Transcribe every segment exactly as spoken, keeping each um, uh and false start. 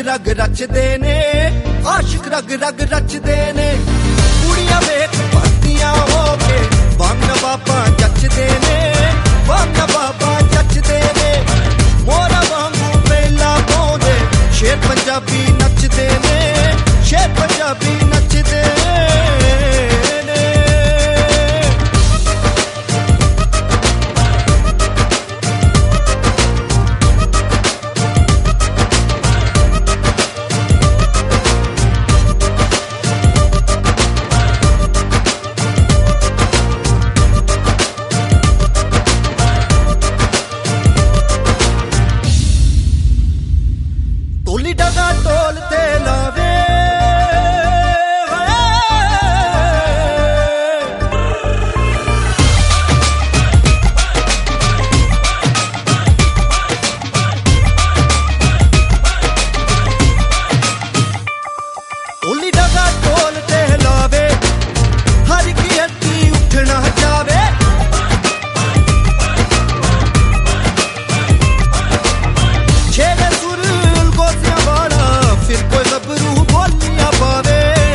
रग रचदे ने, आशिक रग रग रचदे ने। कुड़ियां वेख भरतियां हो के बंग बाबा जचदे ने, बंग बाबा जचदे ने। मोरा वांगू बेला पाउंदे शेर पंजाबी नचदे ने, शेर पंजाबी नचदे ने। टोली डगा टोल ते लावे टोली डगा टोल ते लावे, हर की हड्डी उठना जावे। छेड़े सुर गोतियां वाला फिर कोई गबरू बोलियां पावे।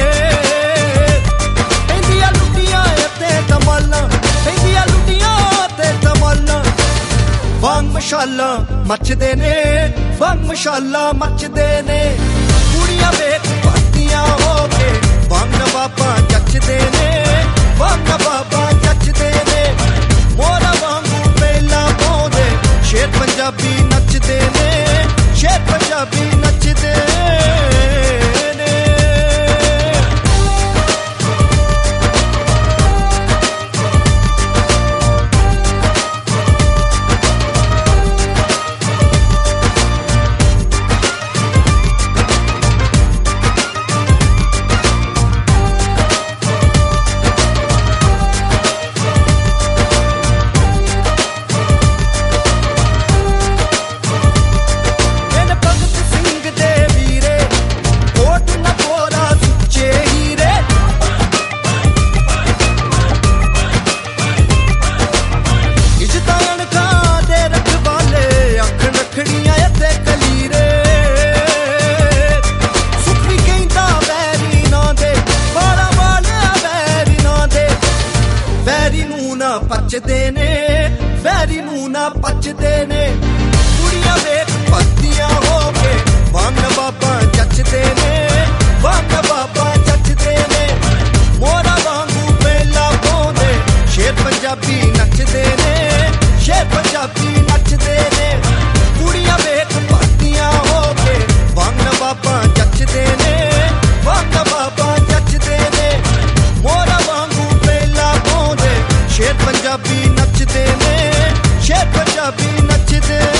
पेंदियां लुटियां ते तमाला, पेंदियां लुटियां ते तमाला। वांग मशाला मचदे ने, वांग मशाला मचदे ने। कुड़ियां वेख भरतियां हो के बंग बाबा जचदे ने, बंग बाबा जचदे ने। मोरा वांगू बेला पाउंदे शेर पंजाबी नचदे ने, शेर पंजाबी नचदे ने। वैरी नूं ना पचदे ने, वैरी नूं ना पचदे ने। कुड़ियां वेख भरतियां हो के बंग बाबा जचदे ने, बंग बाबा जचदे ने। मोरा वांगू बेला पाउंदे शेर पंजाबी नचदे ने, शेर पंजाबी नचदे ने। कुड़ियां वेख भरतियां हो के बंग बाबा जचदे ने, बंग बाबा जचदे ने। मोरा वांगू बेला पाउंदे शेर पंजाबी नचदे ने, शेर पंजाबी नचदे।